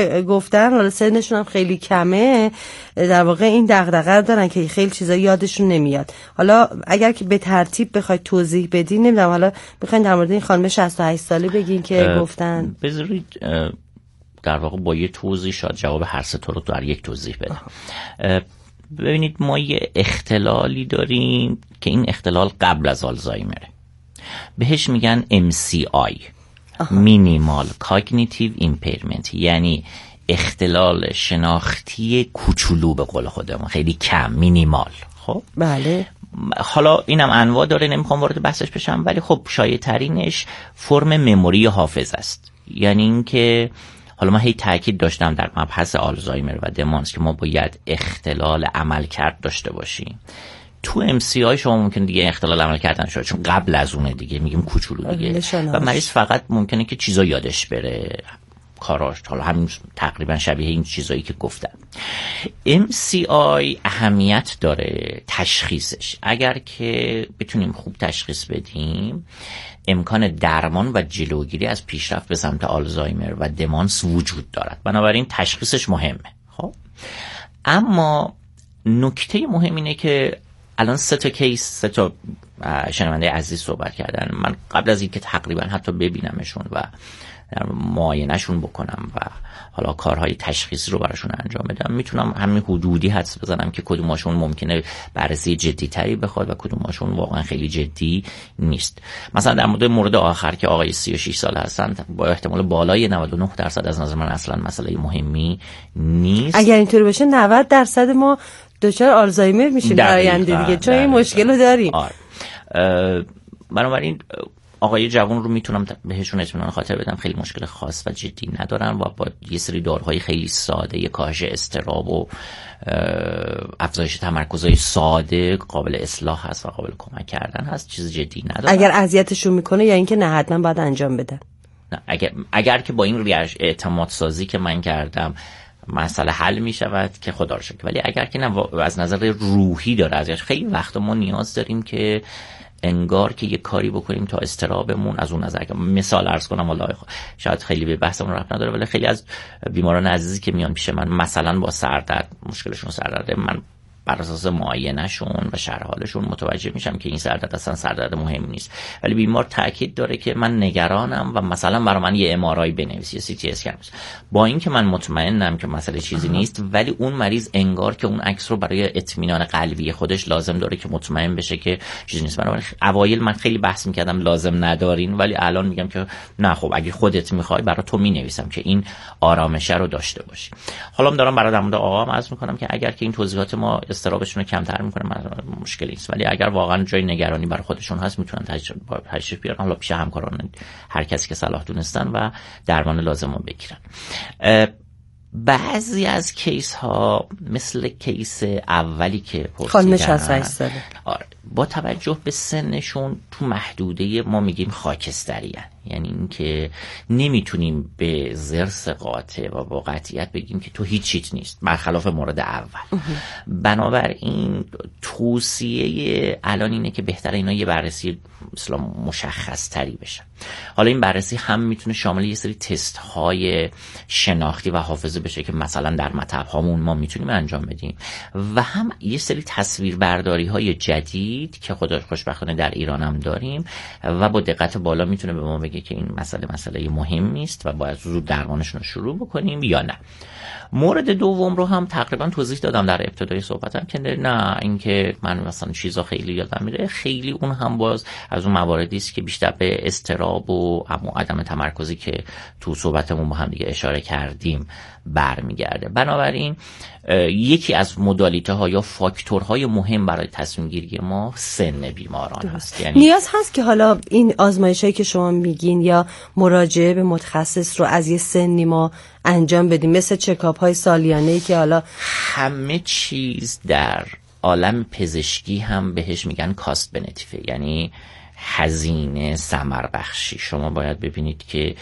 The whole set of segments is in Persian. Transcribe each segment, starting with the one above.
که گفتن حالا سنشون هم خیلی کمه، در واقع این دغدغه رو دارن که خیلی چیزا یادشون نمیاد. حالا اگر که به ترتیب بخواید توضیح بدین، نمیدونم حالا بخواید در مورد این خانم 68 ساله بگین که گفتن. بذارید در واقع با یه توضیح شاید جواب هر سه تا رو در یک توضیح بدم. ببینید ما یه اختلالی داریم که این اختلال قبل از آلزایمره، بهش میگن MCI مینیمال کاگنیتیو ایمپیرمنت، یعنی اختلال شناختی کوچولو به قول خودمون، خیلی کم، مینیمال. خب بله، حالا اینم انواع داره، نمیخوام وارد بحثش بشم، ولی خب شایع ترینش فرم مموری حافظ است. یعنی اینکه حالا من هی تاکید داشتم در مبحث آلزایمر و دمانس که ما باید اختلال عملکرد داشته باشیم. تو MCI شما ممکن دیگه اختلال عمل کردن شده، چون قبل از اونه دیگه میگیم کوچولو دیگه، و مریض فقط ممکنه که چیزا یادش بره، کاراش، حالا همین تقریبا شبیه این چیزایی که گفتم. MCI اهمیت داره تشخیصش، اگر که بتونیم خوب تشخیص بدیم امکان درمان و جلوگیری از پیشرفت به سمت آلزایمر و دمانس وجود دارد، بنابراین تشخیصش مهمه. خب اما نکته مهم اینه که الان 3 تا کیس، 3 تا شنونده عزیز صحبت کردن، من قبل از اینکه تقریبا حتی ببینمشون و معاینهشون بکنم و حالا کارهای تشخیصی رو براشون انجام بدم، میتونم همین حدودی حدس بزنم که کدوماشون ممکنه بررسی جدی تری بخواد و کدوماشون واقعا خیلی جدی نیست. مثلا در مورد آخر که آقای 36 ساله هستن، با احتمال بالای 99% از نظر من اصلا مسئله مهمی نیست. اگر اینطوری بشه 90% ما دچار آلزایمر میشیم در آینده دیگه، چون این مشکل رو داریم. بنابراین آقای جوان رو میتونم بهشون اطمینان خاطر بدم خیلی مشکل خاص و جدی ندارن و با یه سری داروهای خیلی ساده، یه کاهش اضطراب و افزایش تمرکزهای ساده قابل اصلاح هست و قابل کمک کردن هست، چیز جدی ندارن. اگر اذیتشون میکنه یا اینکه نه حتما باید انجام بدن. اگر که با این اعتماد سازی که من کردم مسئله حل می شود که خدا رو شکر، ولی اگر که نه از نظر روحی داره ازش، خیلی وقتا ما نیاز داریم که انگار که یه کاری بکنیم تا اضطرابمون از اون نظر، مثال عرض کنم، حالا شاید خیلی به بحثمون ربط نداره، ولی خیلی از بیماران عزیزی که میان پیش من مثلا با سردرد، مشکلشون سردرده، من بر اساس معاینه‌شون و شرح حالشون متوجه میشم که این سردرد اصلا سردرد مهم نیست، ولی بیمار تاکید داره که من نگرانم و مثلا برای من یه MRI بنویس یا CT اسکن. با اینکه من مطمئنم که مسئله چیزی نیست، ولی اون مریض انگار که اون عکس رو برای اطمینان قلبی خودش لازم داره که مطمئن بشه که چیزی نیست. بنابراین اوایل من خیلی بحث میکردم لازم ندارین، ولی الان میگم که نه، خب اگه خودت میخوای برای تو مینویسم که این آرامش رو داشته باشی. حالا من دارم برای در مورد آقام عرض میکنم که اگر که این توضیحات ما استرابشون رو کمتر میکنه مشکلی نیست، ولی اگر واقعا جای نگرانی برای خودشون هست میتونن تشریف بیارن، حالا پیش همکاران هر کسی که صلاح دونستن و درمان لازم رو بگیرن. بعضی از کیس ها مثل کیس اولی که خانم 68 ساله، با توجه به سنشون تو محدوده ما میگیم خاکستری هن. یعنی اینکه نمیتونیم به ضرس قاطع و با قطعیت بگیم که تو هیچ نیست، برخلاف مورد اول. بنابراین توصیه الان اینه که بهتره اینا یه بررسی مثلا مشخص تری بشن. حالا این بررسی هم میتونه شامل یه سری تست های شناختی و حافظه بشه که مثلا در مطب هامون ما میتونیم انجام بدیم، و هم یه سری تصویر برداری های جدید که خدا خوشبختانه در ایران هم داریم و با دقت بالا میتونه به ما بگه که این مسئله مهمی است و باید زود درمانشون رو شروع بکنیم یا نه. مورد دوم رو هم تقریبا توضیح دادم در ابتدای صحبتم که نه اینکه من مثلا چیزا خیلی یادم میره، خیلی اون هم باز از اون مواردی است که بیشتر به اضطراب و عدم تمرکزی که تو صحبتمون با هم دیگه اشاره کردیم برمیگرده. بنابراین یکی از مدالیته ها یا فاکتورهای مهم برای تصمیم گیری ما سن بیماران هست. یعنی نیاز هست که حالا این آزمایشایی که شما میگین یا مراجعه به متخصص رو از یه سنی ما انجام بدیم، مثل چکاپ های سالیانه‌ای که حالا همه چیز در عالم پزشکی هم بهش میگن کاست بنفیت، یعنی هزینه ثمر بخشی. شما باید ببینید که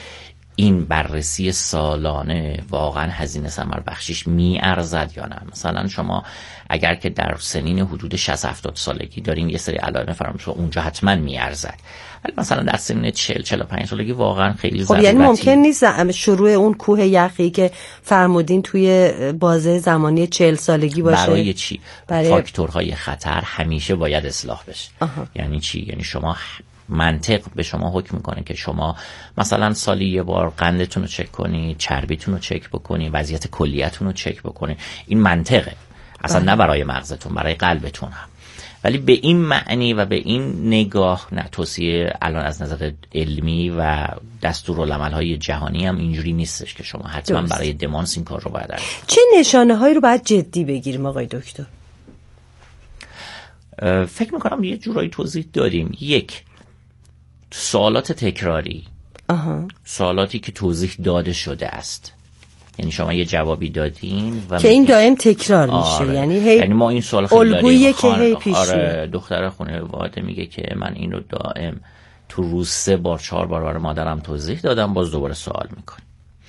این بررسی سالانه واقعا هزینه ثمر بخشیش میارزد یا نه. مثلا شما اگر که در سنین حدود 60-70 سالگی دارین یه سری علائم فراموش اونجا حتما میارزد، ولی مثلا در سن 40-45 سالگی واقعا خیلی ضرورتی. یعنی ممکن نیست شروع اون کوه یخی که فرمودین توی بازه زمانی 40 سالگی باشه؟ برای چی؟ فاکتورهای خطر همیشه باید اصلاح بشه. یعنی چی؟ یعنی شما منطق به شما حکم میکنه که شما مثلا سالی یه بار قندتون رو چک کنید، چربیتون رو چک بکنید، وضعیت کلیتون رو چک بکنید. این منطقه اصلا نه برای مغزتون، برای قلبتون هم. ولی به این معنی و به این نگاه نه، توصیه الان از نظر علمی و دستورالعمل‌های جهانی هم اینجوری نیستش که شما حتما برای دمانس این کار رو باید انجام. چه نشانه‌هایی رو باید جدی بگیریم آقای دکتر؟ فکر میکنم یه جورایی توضیح دادیم. یک، سوالات تکراری، سوالاتی که توضیح داده شده است، یعنی شما یه جوابی دادین و که این دائم تکرار میشه. یعنی ما این سوال خیلی داریم که هی پیش دختر خانواده میگه که من اینو دائم تو روز 3 بار 4 بار برای مادرم توضیح دادم، باز دوباره سوال میکنه.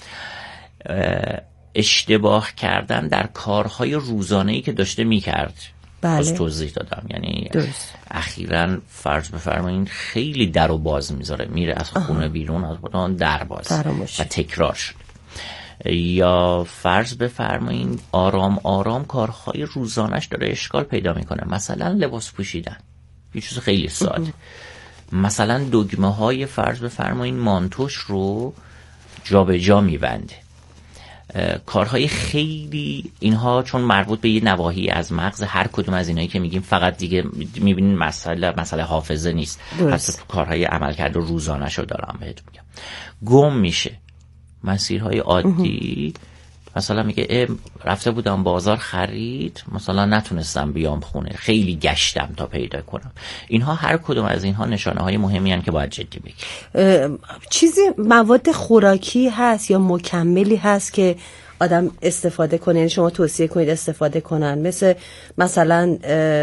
اشتباه کردن در کارهای روزانه‌ای که داشته میکرد، باز توضیح دادم. یعنی اخیراً فرض بفرمایید خیلی در و باز میذاره، میره از خونه بیرون، از خونه در باز و تکرار شد. یا فرض بفرمایید آرام آرام کارهای روزانش داره اشکال پیدا میکنه، مثلا لباس پوشیدن، یه چیز خیلی ساده. مثلا دگمه های فرض بفرمایید مانتوش رو جابجا میبنده. کارهای خیلی اینها چون مربوط به یه نواحی از مغز، هر کدوم از اینایی که میگیم فقط دیگه میبینین مسئله حافظه نیست، حتی کارهای عملکرد روزانه شو دارم بهتون میگم. گم میشه مسیرهای عادی، مثلا میگه رفته بودم بازار خرید، مثلا نتونستم بیام خونه، خیلی گشتم تا پیدا کنم. اینها هر کدوم از اینها نشانه های مهمی هستند که باید جدی بگیریم. چیزی مواد خوراکی هست یا مکملی هست که آدم استفاده کنه، یعنی شما توصیه کنید استفاده کنن، مثلا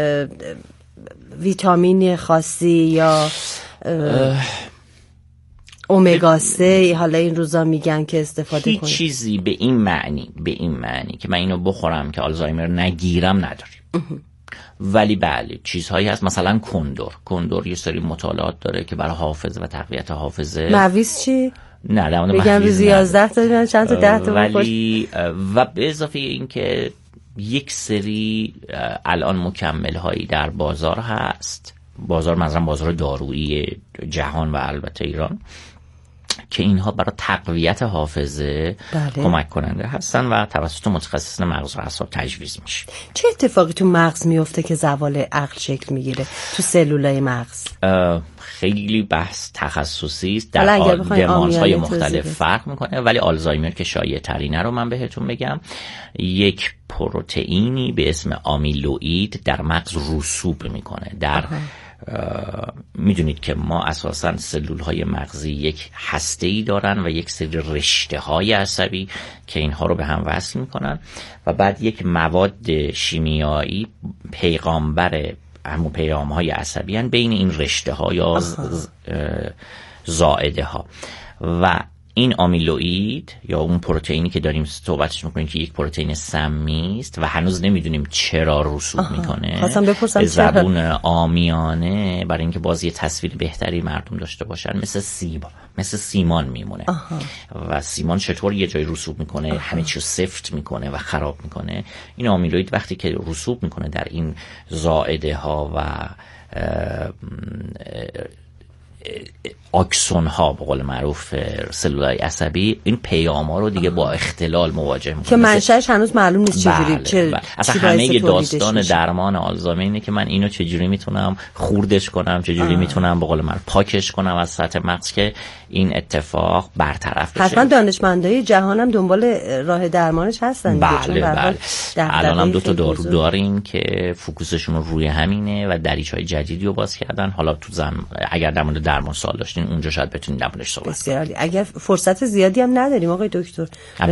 ویتامین خاصی یا اومگا 3 حالا این روزا میگن که استفاده کنید؟ هیچ چیزی به این معنی که من اینو بخورم که آلزایمر نگیرم نداریم. ولی بله چیزهایی هست، مثلا کندر یه سری مطالعات داره که برای حافظه و تقویت حافظه. مویز چی؟ نه در مورد بگم روزی 11 تا چند تا 10 تا ولی و به اضافه این که یک سری الان مکمل هایی در بازار هست، مثلا بازار دارویی جهان و البته ایران، که اینها برای تقویت حافظه کمک کننده هستن و توسط متخصصین مغز و اعصاب تجویز میشه. چه اتفاقی تو مغز میفته که زوال عقل شکل میگیره تو سلولای مغز؟ خیلی بحث تخصصی است، در دمانس‌های مختلف فرق میکنه، ولی آلزایمر که شایع ترینه رو من بهتون بگم. یک پروتئینی به اسم آمیلوئید در مغز رسوب میکنه. میدونید که ما اساساً سلول‌های مغزی یک هسته‌ای دارن و یک سری رشته‌های عصبی که اینها رو به هم وصل میکنن و بعد یک مواد شیمیایی پیغامبر همون پیام‌های عصبی هستند بین این رشته‌ها یا زائده ها. و این آمیلوئید یا اون پروتئینی که داریم صحبتش میکنیم که یک پروتئین سمی است و هنوز نمیدونیم چرا رسوب میکنه، به زبون عامیانه برای اینکه باز یه تصویر بهتری مردم داشته باشن، مثل سیمان میمونه. و سیمان چطور یه جای رسوب میکنه، همه چیو سفت میکنه و خراب میکنه. این آمیلوئید وقتی که رسوب میکنه در این زائده ها و آکسون ها به قول معروف سلولای عصبی، این پیام ها رو دیگه با اختلال مواجه میکنه که منشأش هنوز معلوم نیست چجوری. اصلا همه داستان درمان آلزایمر اینه که من اینو چجوری میتونم خوردش کنم، چجوری میتونم به قول معروف پاکش کنم از سطح مغز که این اتفاق برطرف بشه. حتما دانشمندای جهان هم دنبال راه درمانش هستن. بله. الان هم 2 تا دارو داریم که فوکوسشون رو روی همینه و دریچه‌های جدیدی رو باز کردن. حالا تو اگر در مورد درمان سوال داشتین اونجا شاید بتونید درمانش صحبت کنیم. اگر فرصت زیادی هم نداریم آقای دکتر.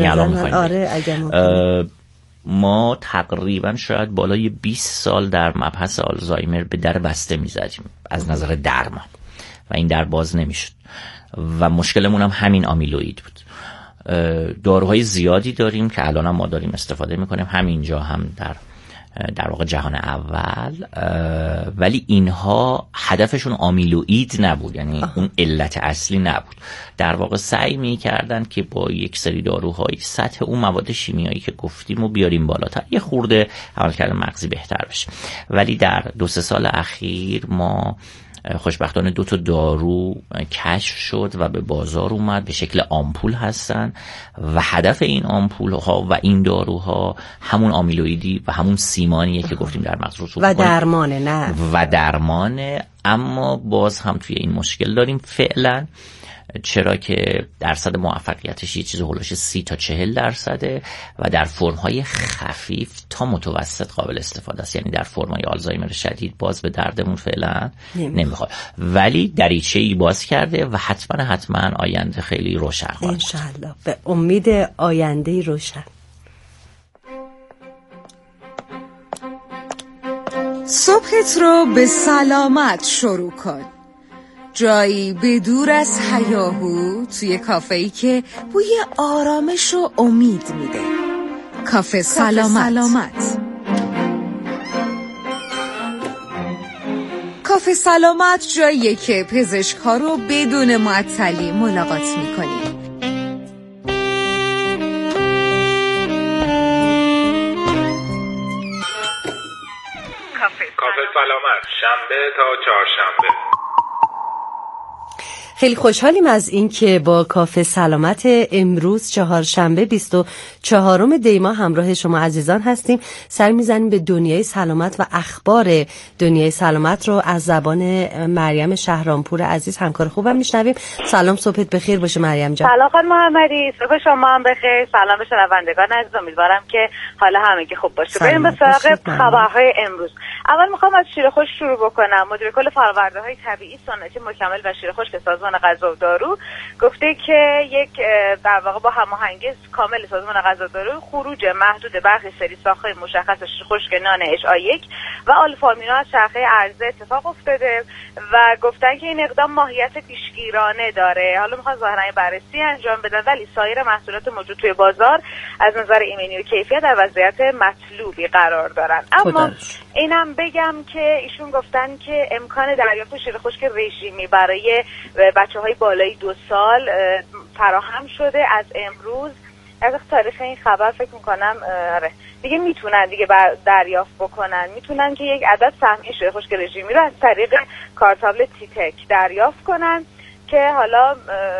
ما تقریبا شاید بالای 20 سال در مبحث آلزایمر به در بسته می‌زدیم از نظر درمان و این در باز نمیشد و مشکلمون هم همین آمیلوئید بود. داروهای زیادی داریم که الان هم ما داریم استفاده میکنیم همینجا هم در واقع جهان اول، ولی اینها هدفشون آمیلوئید نبود، یعنی اون علت اصلی نبود. در واقع سعی میکردن که با یک سری داروهای سطح اون مواد شیمیایی که گفتیم و بیاریم بالاتر، یه خورده عملکرد مغزی بهتر بشه. ولی در 2-3 سال اخیر ما خوشبختانه 2 تا دارو کشف شد و به بازار اومد، به شکل آمپول هستن و هدف این آمپول ها و این داروها همون آمیلوئیدی و همون سیمانیه که گفتیم در مغز رسوب و درمانه. نه و درمانه، اما باز هم توی این مشکل داریم فعلا، چرا که درصد موفقیتش یه چیز هولوش 30 تا 40% و در فرم‌های خفیف تا متوسط قابل استفاده است. یعنی در فرم‌های آلزایمر شدید باز به دردمون فعلا نمیخواد، ولی دریچه‌ای باز کرده و حتما آینده خیلی روشن خواهد. انشالله، به امید آینده روشن. صبحت رو به سلامت شروع کن. جایی بدور از هیاهو، توی کافه‌ای که بوی آرامش و امید میده. کافه سلامت. کافه سلامت جاییه که پزشک‌ها رو بدون معطلی ملاقات می‌کنی. کافه سلامت، شنبه تا چهارشنبه. خیلی خوشحالیم از این که با کافه سلامت امروز چهارشنبه 24 دی ماه همراه شما عزیزان هستیم. سر میزنیم به دنیای سلامت و اخبار دنیای سلامت رو از زبان مریم شهرامپور عزیز همکار خوبم میشنویم. سلام، صبحت بخیر باشه مریم جان. سلام خانم محمدی، صبح شما هم بخیر. سلام به شنوندگان عزیز، امیدوارم که حال همگی خوب باشه. بریم به سراغ خبرهای امروز. اول میخوام از شیرخشک شروع بکنم. مدیر کل فرآورده‌های طبیعی سنتی مکمل و شیرخشک سازمان غذا و دارو گفته که یک در واقع با هماهنگی کامل سازمان غذا و دارو خروج محدود برخی سری ساخت‌های مشخص شیرخشک نان HA1 و آلفا-آمینو از چرخه عرضه اتفاق افتاده و گفتن که این اقدام ماهیت پیشگیرانه داره. حالا میخوان ظاهرا بررسی انجام بدن، ولی سایر محصولات موجود توی بازار از نظر ایمنی و کیفیت در وضعیت مطلوبی قرار دارن. اما اینم بگم که ایشون گفتن که امکان دریافت شیرخشک رژیمی برای بچه‌های بالای 2 سال فراهم شده. از امروز، از تاریخ این خبر فکر میکنم دیگه میتونن دریافت بکنن. میتونن که یک عدد سهمیه شیرخشک رژیمی رو از طریق کارتابل تیتک دریافت کنن که حالا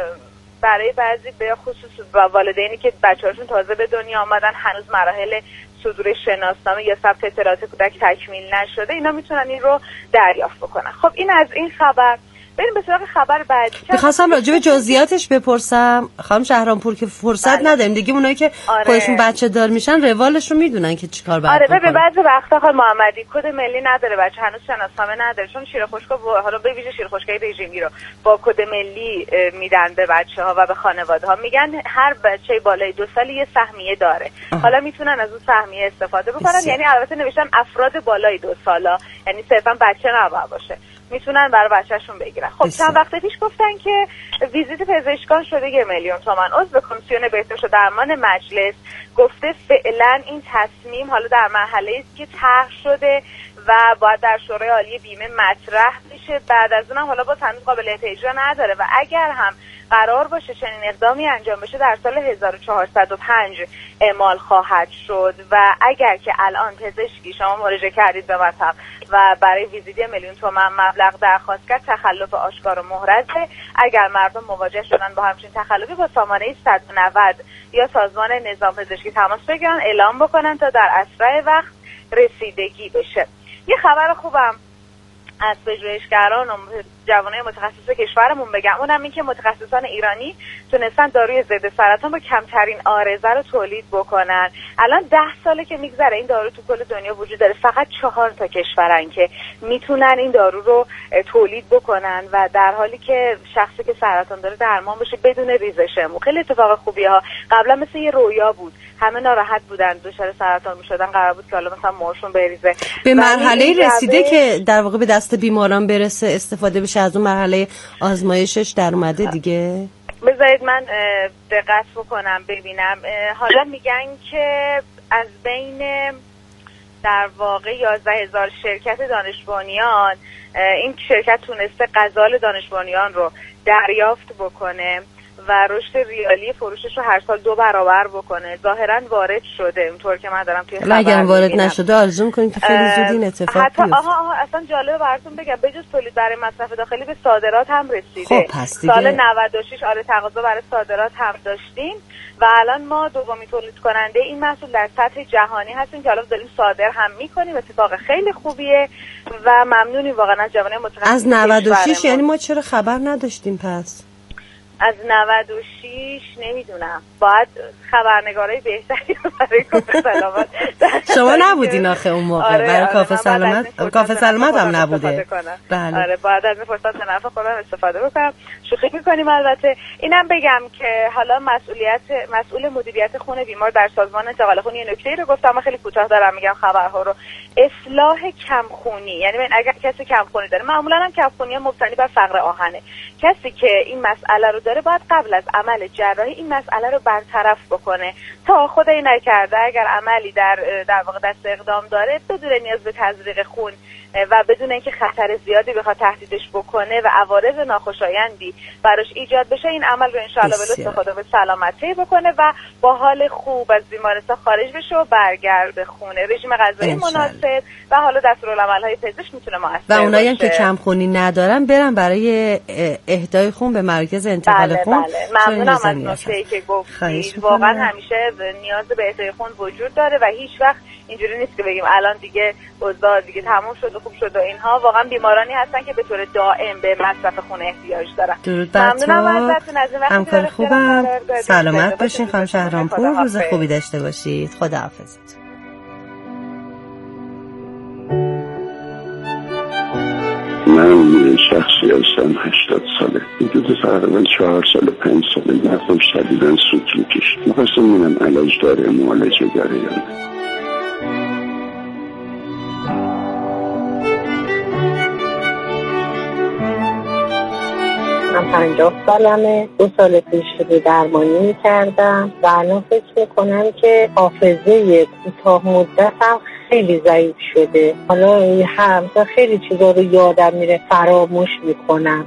برای بعضی به خصوص والدینی که بچه‌هاشون تازه به دنیا آمدن، هنوز مراحل صدور شناسنامه یا ثبت اطلاعات کودک تکمیل نشده، اینا میتونن این رو دریافت بکنن. خب این از این خبر. بریم به سراغ خبر بعدی. می‌خواستم راجع به جزئیاتش بپرسم خانم شهرامپور که فرصت نداریم دیگه. اونایی که خودشون بچه دار میشن روالش رو میدونن که چیکار باید بکنن. ببین بعضی وقتا خانم محمدی کد ملی نداره بچه، هنوز شناسنامه نداره، چون شیرخشکا حالا به ویژه شیرخشکای رژیمی رو با کد ملی میدن به بچه‌ها و به خانواده‌ها. میگن هر بچه بالای 2 سال یه سهمیه داره. حالا میتونن از اون سهمیه استفاده بکنن. یعنی البته نوشتن افراد بالای 2 سالا، یعنی صرفا بچه نباید باشه، میتونن برای بچه‌شون بگیرن. خب چند وقت پیش گفتن که ویزیت پزشکان شده 1 میلیون تومان. عضو کمیسیون بهداشت و درمان مجلس گفته فعلا این تصمیم حالا در مرحله است که طرح شده و باید در شورای عالی بیمه مطرح بشه. بعد از اونم حالا با هنوز قابلیت اجرا نداره و اگر هم قرار باشه چنین اقدامی انجام بشه در سال 1405 اعمال خواهد شد و اگر که الان پزشکی شما مراجعه کردید به مطب و برای ویزیت 1 میلیون تومان مبلغ درخواست کرد، تخلف آشکار و محرزه. اگر مردم مواجه شدن با همچین تخلفی با سامانه 190 یا سازمان نظام پزشکی تماس بگیرن، اعلام بکنن تا در اسرع وقت رسیدگی بشه. یه خبر خوبم از پژوهشگران و جوانای متخصص کشورمون بگم، اونم این که متخصصان ایرانی تونستن داروی ضد سرطان با کمترین عارضه رو تولید بکنن. الان 10 ساله که میگذره این دارو تو کل دنیا وجود داره، فقط 4 تا کشورن که میتونن این دارو رو تولید بکنن و در حالی که شخصی که سرطان داره درمان بشه بدون ریزش مو. خیلی اتفاق خوبیه ها. قبلا مثل یه رویا بود همه ناراحت بودن، دچار سرطان میشدن، قرار بود که حالا مثلا موهاشون بریزه. به مرحله رسیده که در واقع به دست بیماران برسه، استفاده بشه از اون مرحله آزمایشش در اومده دیگه. بذارید من دقت بکنم ببینم. حالا میگن که از بین در واقع 11,000 شرکت دانش بنیان این شرکت تونسته غزال دانش بنیان رو دریافت بکنه و رشد ریالی فروشش رو هر سال 2 برابر بکنه. ظاهرا وارد شده اونطور که من دارم توی خبر اگر وارد نشده آرزو می‌کنیم که خیلی زود این اتفاق بیفته. اصلا جالبه براتون بگم بجز تولید برای مصرف داخلی به صادرات هم رسیده. خب پس دیگه سال 96 تقاضا برای صادرات هم داشتیم و الان ما دومین تولید کننده این محصول در سطح جهانی هستیم که حالا داریم صادر هم می‌کنیم. اتفاق خیلی خوبیه و ممنونیم واقعا از جوانای متخصص. از 96 یعنی ما چرا خبر نداشتیم پس؟ از 96 نمیدونم، باید خبرنگارای بهتری برای کافه سلامت. شما نبودین آخه اون موقع برای کافه سلامت؟ کافه سلامت هم نبوده. بله. آره باید از این فرصت به نفع خودم استفاده بکنم. شوخی میکنیم البته. اینم بگم که حالا مسئول مدیریت خون بیمار در سازمان انتقال خون یه نکته‌ای رو گفتم، من خیلی کوتاه دارم میگم خبرها رو. اصلاح کمخونی، یعنی اگر کسی کمخونی داره، معمولا هم کمخونی مبتنی بر فقر آهنه، کسی که این مسئله رو داره باید قبل از عمل جراحی این مسئله رو برطرف بکنه. تا خدای نکرده اگر عملی در واقع دست اقدام داره بدون نیاز به تزریق خون و بدون اینکه خطر زیادی بخواد تهدیدش بکنه و عوارض ناخوشایندی براش ایجاد بشه، این عمل رو انشالله به لطف خدا به سلامتی بکنه و با حال خوب از بیمارستان خارج بشه و برگرده خونه. رژیم غذایی مناسب و حالا دستورالعمل‌های پزشک میتونه موثر باشه. و اونایی که کمخونی ندارن برن برای اهدای خون به مرکز انتقال خون. بله. ممنونم از نکته‌ای که گفتید. واقعا همیشه نیاز به اهدای خون وجود داره و هیچ وقت اینجوری نیست که بگیم الان دیگه اوضاع دیگه تموم شد و خوب شد و اینها. واقعا بیمارانی هستن که به طور دائم به مصرف خون احتیاج دارن. ممنونم ازتون از این وقتی همکار خوبم. سلامت باشین خانم شهرامپور. روز خوبی داشته باشید. خداحافظ. من شخصی هستم 80 ساله، حدود تقریبا 4 سال و 5 ساله مغزم شدیداً سوت میکشید. میخواستم ببینم علاج داره، معالجه داره یا نه. من 50 سالمه، 2 سال پیش شده درمانی میکردم و الان فکر میکنم که حافظه کوتاه مدتم خیلی ضعیف شده. حالا خیلی چیزا رو یادم میره، فراموش میکنم.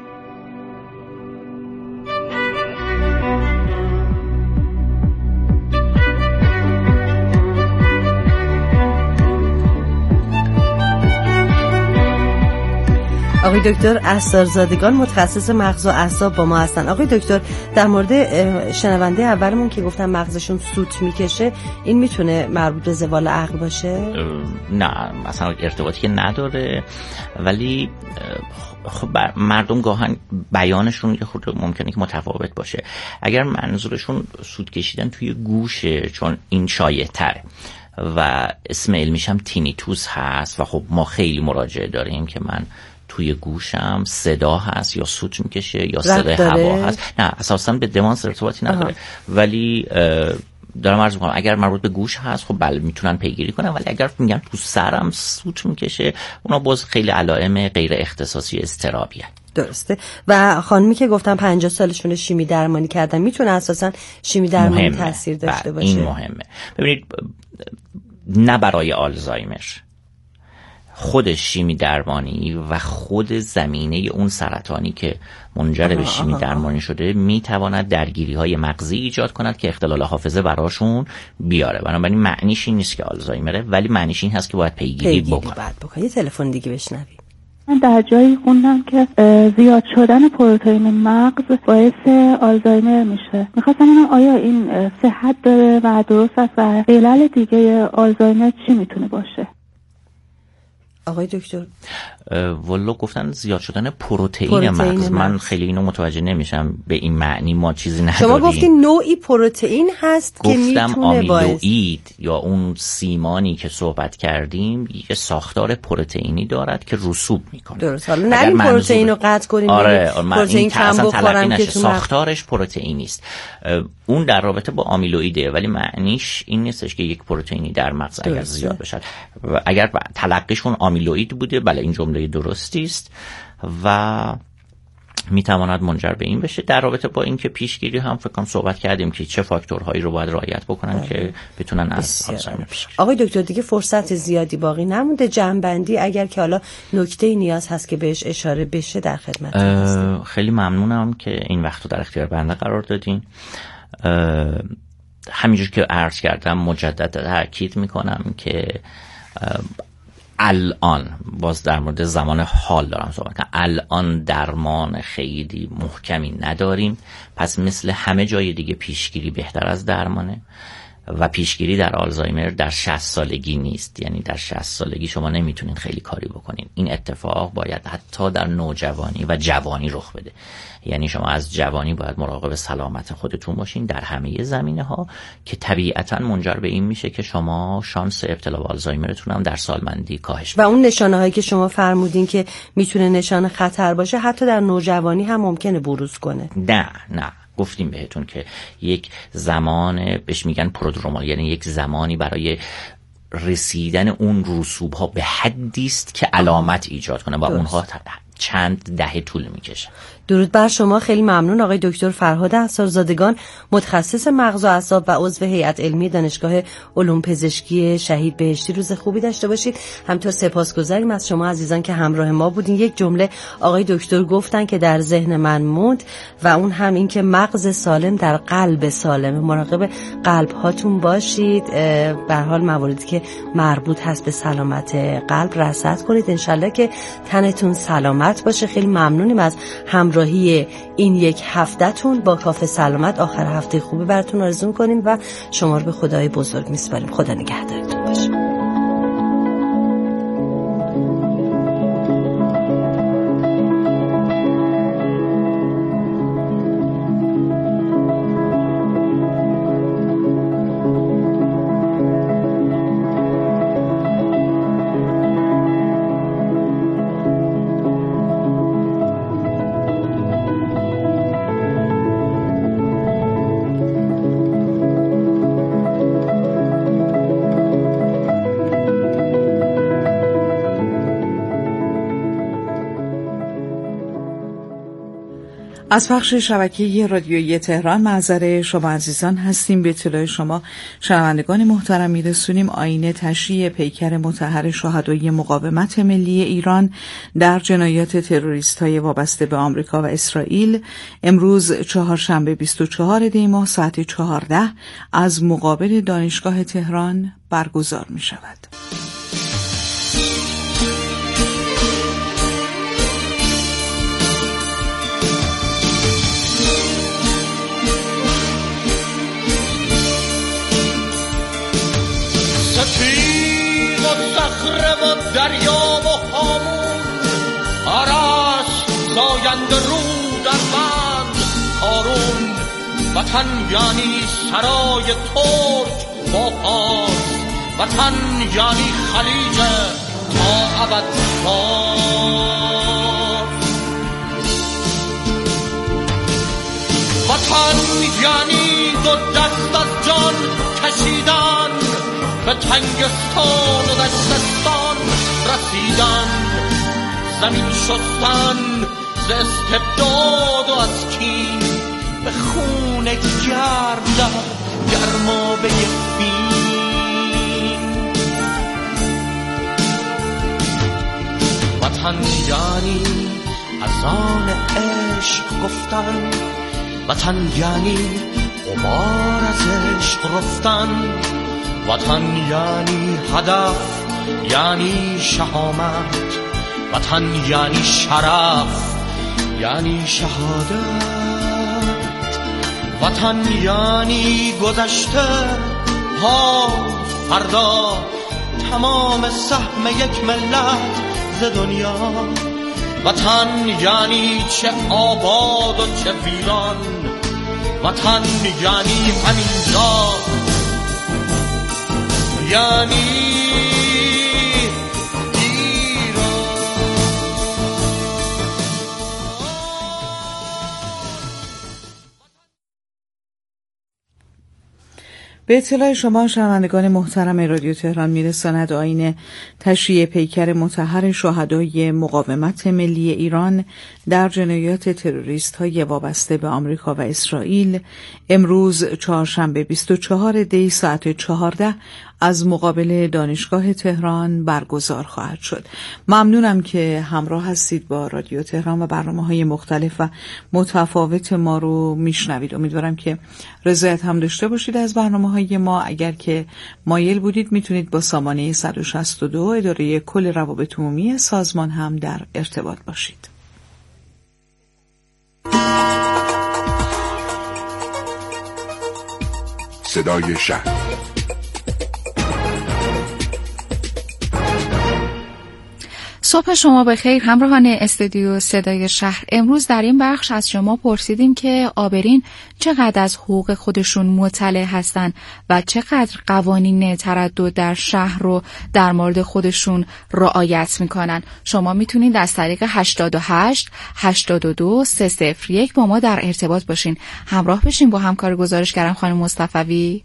آقای دکتر اسرارزادگان متخصص مغز و اعصاب با ما هستن. آقای دکتر در مورد شنونده اولمون که گفتن مغزشون سوت میکشه، این میتونه مربوط به زوال عقل باشه؟ نه مثلا ارتباطی که نداره، ولی خب مردم گاهن بیانشون یه خود ممکنه که متفاوت باشه. اگر منظورشون سوت کشیدن توی گوشه، چون این شایع‌تره و اسم علمیش هم تینیتوس هست و خب ما خیلی مراجعه داریم که من توی گوشم صدا هست یا سوت میکشه یا صدای هوا هست. نه اساسا به دمانس ارتباطی نداره. ولی دارم عرض میکنم اگر مربوط به گوش هست خب بله میتونن پیگیری کنن، ولی اگر میگن تو سرم سوت میکشه اونا باز خیلی علائم غیر اختصاصی اضطرابیه. درسته. و خانمی که گفتم 50 سالشونه شیمی درمانی کردن، میتونه اساسا شیمی درمانی تاثیر داشته باشه؟ این مهمه. ببینید نه برای آلزایمر، خود شیمی درمانی و خود زمینه اون سرطانی که منجر به شیمی درمانی شده میتواند درگیری‌های مغزی ایجاد کند که اختلال حافظه براشون بیاره. بنابراین معنیش این نیست که آلزایمره، ولی معنیش این هست که باید پیگیری بکنه. یه تلفن دیگه بشنویم. من در جایی خوندم که زیاد شدن پروتئین مغز باعث آلزایمر میشه. میخواستم ببینم آیا این صحت داره و درست است و علل دیگه آلزایمر چی میتونه باشه؟ آقای دکتر والا گفتن زیاد شدن پروتئین مغز. من خیلی اینو متوجه نمیشم به این معنی ما چیزی نداریم. شما گفتین نوعی پروتئین هست که میتونه گفتم آمیلوئید یا اون سیمانی که صحبت کردیم یه ساختار پروتئینی دارد که رسوب میکنه. درست. حالا نریم پروتئین رو قطع کنیم. آره پروتئین کم بخورم که ساختارش پروتئینی است. اون در رابطه با آمیلوئیده، ولی معنیش این نیستش که یک پروتئینی در مغز اگر زیاد بشه، اگر تلقیشون آمیلوئید بوده، بله این جمله درستی است و میتواند منجر به این بشه. در رابطه با اینکه پیشگیری هم فکر کنم صحبت کردیم که چه فاکتورهایی رو باید رعایت بکنن که بتونن از آلزایمر پیشگیری. آقای دکتر دیگه فرصت زیادی باقی نمونده، جمع‌بندی اگر که حالا نکته نیاز هست که بهش اشاره بشه در خدمت هستیم. خیلی ممنونم که این وقت رو در اختیار بنده قرار دادین. همینجور که عرض کردم مجدد تاکید میکنم که الان باز در مورد زمان حال دارم صحبت کنم، الان درمان خیلی محکمی نداریم، پس مثل همه جای دیگه پیشگیری بهتر از درمانه و پیشگیری در آلزایمر در 60 سالگی نیست. یعنی در 60 سالگی شما نمیتونین خیلی کاری بکنین. این اتفاق باید حتی در نوجوانی و جوانی رخ بده. یعنی شما از جوانی باید مراقب سلامت خودتون باشین در همه زمینه‌ها که طبیعتاً منجر به این میشه که شما شانس ابتلا به آلزایمرتون هم در سالمندی کاهش و اون نشانه‌هایی که شما فرمودین که میتونه نشانه خطر باشه حتی در نوجوانی هم ممکنه بروز کنه. نه گفتیم بهتون که یک زمان بهش میگن پرودرومال، یعنی یک زمانی برای رسیدن اون رسوب ها به حدی است که علامت ایجاد کنه و اونها چند دهه طول میکشه. درود بر شما، خیلی ممنون آقای دکتر فرهاد اسرارزادگان، متخصص مغز و اعصاب و عضو هیئت علمی دانشگاه علوم پزشکی شهید بهشتی. روز خوبی داشته باشید. همینطور سپاسگزاریم از شما عزیزان که همراه ما بودین. یک جمله آقای دکتر گفتن که در ذهن من موند و اون هم این که مغز سالم در قلب سالم. مراقب قلب هاتون باشید. به هر حال مواردی که مربوط هست به سلامت قلب رصد کنید. انشالله که تنتون سلامت باشه. خیلی ممنونیم از همراهی این یک هفتهتون. با کافه سلامت آخر هفته خوبی براتون آرزو می‌کنیم و شما رو به خدای بزرگ می‌سپاریم. خدا نگهدارتون باشه. از پخش شبکه رادیویی تهران معذره شما عزیزان هستیم. به اطلاع شما شنوندگان محترم میرسونیم آیین تشریع پیکر مطهر شهدای مقاومت ملی ایران در جنایات تروریست‌های وابسته به آمریکا و اسرائیل امروز چهارشنبه 24 دی ماه ساعت 14 از مقابل دانشگاه تهران برگزار می شود. دریا و هامون آرش زاینده رو در بند کارون وطن یعنی سرای ترک با پاس وطن یعنی خلیج تا ابد وطن یعنی دو دست از جان کشیدن به تنگستان و دشتستان رسیدن زمین شستن ز استبداد و از کین به خون گردن گرمابه فین وطن یعنی از آن عشق گفتن وطن یعنی غبار از عشق رفتن وطن یعنی هدف یعنی شهامت وطن یعنی شرف یعنی شهادت وطن یعنی گذشته ها فردا تمام سهم یک ملت ز دنیا. وطن یعنی چه آباد و چه ویران، وطن یعنی همینجا، یعنی به اطلاع شما شنوندگان محترم رادیو تهران میرساند آیین تشییع پیکر مطهر شهدای مقاومت ملی ایران در جنایات تروریست‌های وابسته به آمریکا و اسرائیل امروز چهارشنبه 24 دی ساعت 14 از مقابل دانشگاه تهران برگزار خواهد شد. ممنونم که همراه هستید با رادیو تهران و برنامه‌های مختلف و متفاوت ما رو میشنوید. امیدوارم که رضایت هم داشته باشید از برنامه‌های ما. اگر که مایل بودید میتونید با سامانه 162 اداره کل روابط عمومی سازمان هم در ارتباط باشید. صدای شهر. صبح شما بخیر همراهان استودیو صدای شهر. امروز در این بخش از شما پرسیدیم که آبرین چقدر از حقوق خودشون مطلع هستن و چقدر قوانین تردد در شهر رو در مورد خودشون رعایت میکنن. شما میتونید از طریق 88 82 301 با ما در ارتباط باشین. همراه بشین با همکار گزارشگرم خانم مصطفی.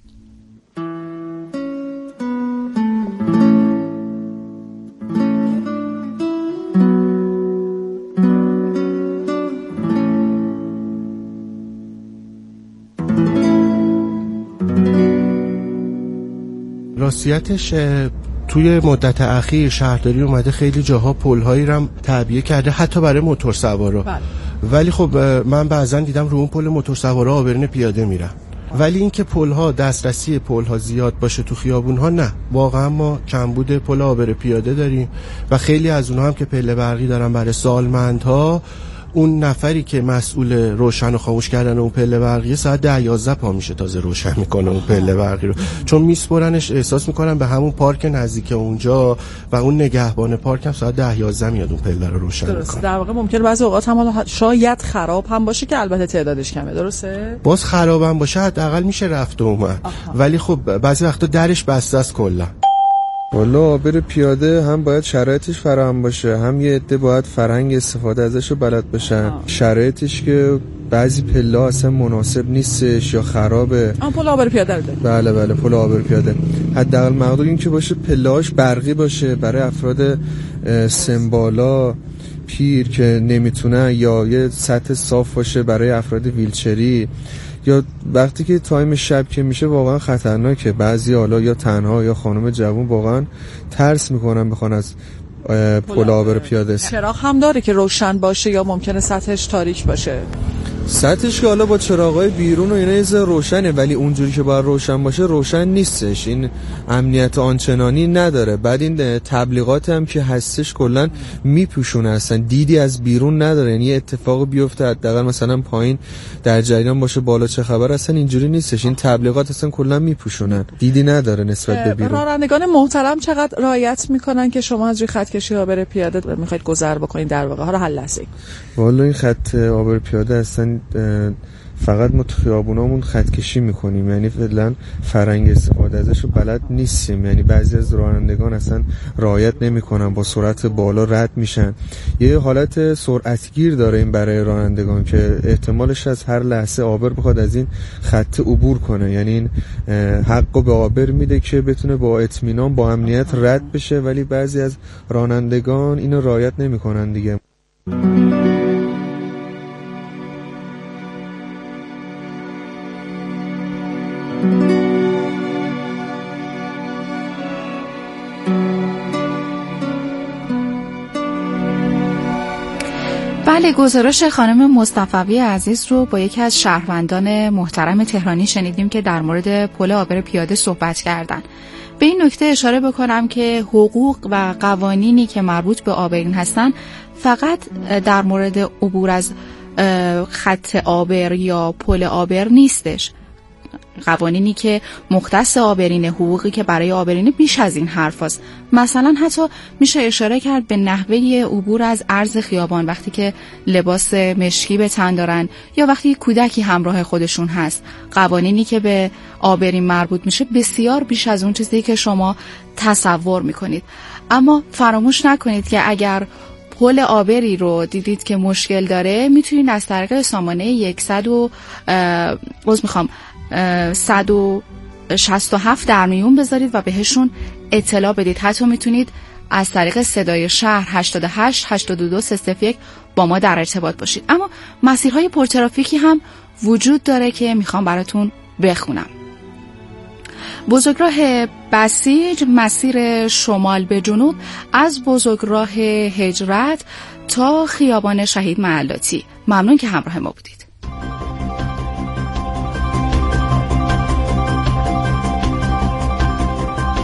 راستیتش توی مدت اخیر شهرداری اومده خیلی جاها پل‌هایی رو تعبیه کرده حتی برای موتورسوارا. ولی خب من بعضن دیدم رو اون پل موتورسوارا آبرین پیاده میرن. ولی اینکه پل‌ها دسترسی پل‌ها زیاد باشه تو خیابون‌ها نه. واقعا ما کمبود پل آبر پیاده داریم و خیلی از اونها هم که پله برقی دارن برای سالمندها اون نفری که مسئول روشن و خاموش کردن اون پله برقی ساعت 10-11 پا میشه تازه روشن میکنه اون پله برقی رو، چون میسپرنش احساس میکنن به همون پارک نزدیک اونجا و اون نگهبان پارک هم ساعت 10-11 میاد اون پله رو روشن میکنه. درسته. در واقع ممکنه بعضی اوقات هم شاید خراب هم باشه که البته تعدادش کمه. درسته؟ باز خراب هم باشه حداقل میشه رفت و اومد. ولی خب بعضی وقتا درش بسته است کلا. والا آبر پیاده هم باید شرایطش فراهم باشه، هم یه عده باید فرهنگ استفاده ازش رو بلد باشن. شرایطش که بعضی پله اصلا مناسب نیستش یا خرابه. پل آبر پیاده رو داره. بله پل آبر پیاده حداقل مقدور این که باشه پله‌اش برقی باشه برای افراد سنبالا پیر که نمیتونن، یا یه سطح صاف باشه برای افراد ویلچری، یا وقتی که تایم شب که میشه واقعا خطرناکه. بعضی حالا یا تنها یا خانم جوان واقعا ترس میکنن بخوان از پل آبر پیاده. چراغ هم داره که روشن باشه یا ممکنه سطحش تاریک باشه؟ سطحش که حالا با چراغای بیرون و اینا یه ذره روشنه، ولی اونجوری که باید روشن باشه روشن نیستش. این امنیت آنچنانی نداره. بعد این تبلیغات هم که هستش کلا میپوشونه، اصلا دیدی از بیرون نداره. یعنی اتفاق بیفته حداقل مثلا پایین در جریان باشه بالا چه خبر، اصلا اینجوری نیستش. این تبلیغات اصلا کلا میپوشونن، دیدی نداره نسبت به بیرون. رانندگان محترم چقدر رعایت میکنن که شما از روی خط کشی آبر پیاده میخواید گذر بکنید در واقع؟ حالا حل لحظه‌ای والا این خط آبر پیاده اصلا فقط ما تو خیابونامون خط کشی میکنیم، یعنی فعلا فرهنگ استفاده ازش رو بلد نیستیم. یعنی بعضی از رانندگان اصلا رعایت نمیکنن، با سرعت بالا رد میشن. یه حالت سرعتگیر داره این برای رانندگان که احتمالش از هر لحظه آبر بخواد از این خط عبور کنه. یعنی این حقو به آبر میده که بتونه با اطمینان با امنیت رد بشه، ولی بعضی از رانندگان اینو رعایت نمیکنن دیگه. بله، گزارش خانم مصطفی عزیز رو با یکی از شهروندان محترم تهرانی شنیدیم که در مورد پل آبر پیاده صحبت کردن. به این نکته اشاره بکنم که حقوق و قوانینی که مربوط به آبرین هستن فقط در مورد عبور از خط آبر یا پل آبر نیستش. قوانینی که مختص آبرین، حقوقی که برای آبرین بیش از این حرف هست. مثلا حتی میشه اشاره کرد به نحوه عبور از عرض خیابان وقتی که لباس مشکی به تن دارن یا وقتی کودکی همراه خودشون هست. قوانینی که به آبرین مربوط میشه بسیار بیش از اون چیزی که شما تصور میکنید. اما فراموش نکنید که اگر پل آبری رو دیدید که مشکل داره، میتونید از طریق سامانه 167 در میون بذارید و بهشون اطلاع بدید. حتی میتونید از طریق صدای شهر 88 82 301 با ما در ارتباط باشید. اما مسیرهای پرترافیکی هم وجود داره که میخوام براتون بخونم. بزرگراه بسیج مسیر شمال به جنوب از بزرگراه هجرت تا خیابان شهید معلاتی. ممنون که همراه ما بودید.